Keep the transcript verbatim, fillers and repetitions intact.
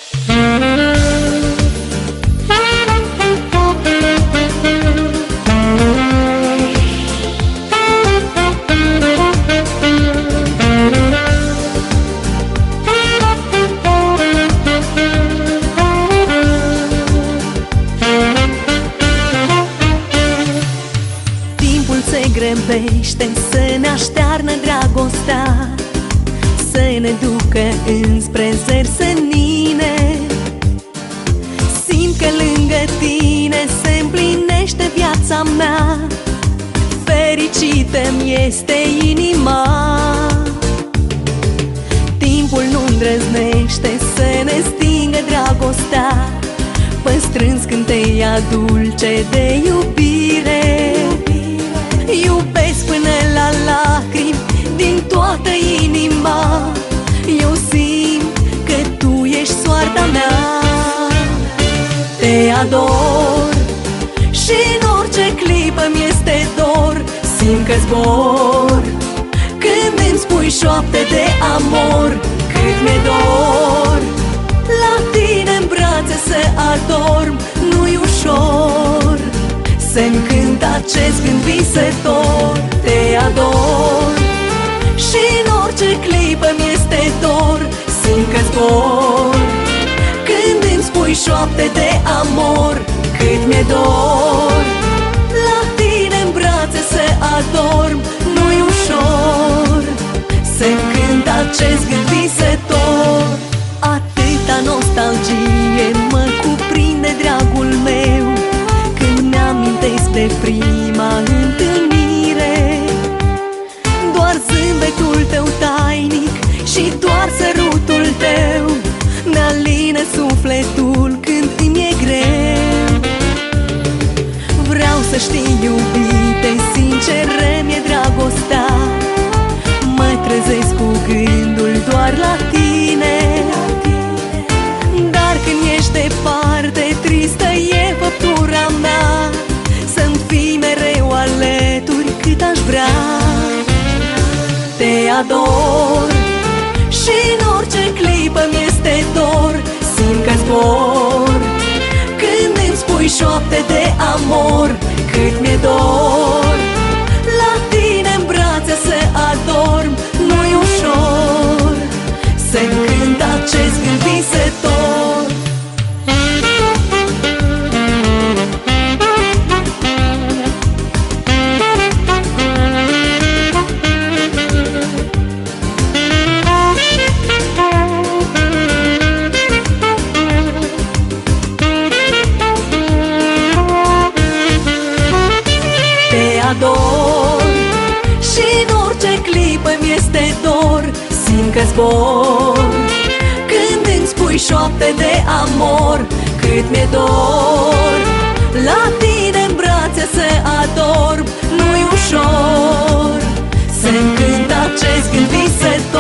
grăbește să ne aștearnă dragostea, să ne ducă înspre zări senine. Simt că lângă tine se împlinește viața mea, fericită-mi este inima. Timpul nu îndrăznește să ne stingă dragostea, păstrând scânteia dulce de iubire. Iubesc până la lacrimi din toată inima, eu simt că tu ești soarta mea. Te ador și în orice clipă mi-este dor, simt că zbor când îmi spui șoapte de amor. Cât mi-e dor la tine în brațe să adorm, nu-i ușor să-mi cânt acest gând visător. Te ador și în orice clipă mi-este dor, simt că zbor când îmi spui șoapte de amor. Cât mi-e dor la tine în brațe să adorm, nu-i ușor să-mi cânt acest gând visător. Atâta nostalgie mă cuprinde, dragul meu, când mi-amintesc de prima întâlnire. Doar zâmbetul tău tainic și doar sărutul tău mi-alină sufletul când îmi-e greu. Vreau să știi, iubite, sinceră mi-e dragostea, mă trezesc cu gândul doar la tine. Dar când ești departe, tristă e făptura mea, să-mi fii mereu alături cât aș vrea. Te ador și în orice clipă mi-este dor, simt că zbor când îmi spui șoapte de amor. Cât mi-e dor la tine în brațe să adorm, nu-i ușor să-mi cânt acest gând visător. Ador și în orice clipă mi-este dor, simt că zbor când îmi spui șoapte de amor. Cât mi-e dor la tine în brațe să adorm, nu-i ușor să-mi cânt acest gând visător.